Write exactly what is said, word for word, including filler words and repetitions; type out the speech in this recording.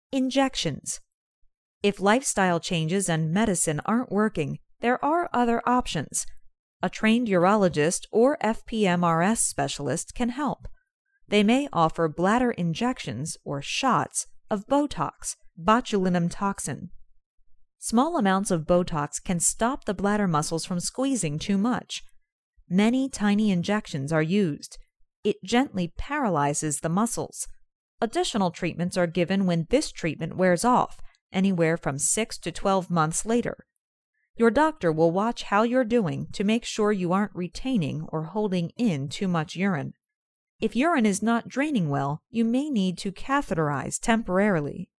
Injections. If lifestyle changes and medicine aren't working, there are other options. A trained urologist or F P M R S specialist can help. They may offer bladder injections or shots of Botox, botulinum toxin. Small amounts of Botox can stop the bladder muscles from squeezing too much. Many tiny injections are used. It gently paralyzes the muscles. Additional treatments are given when this treatment wears off, anywhere from six to twelve months later. Your doctor will watch how you're doing to make sure you aren't retaining or holding in too much urine. If urine is not draining well, you may need to catheterize temporarily.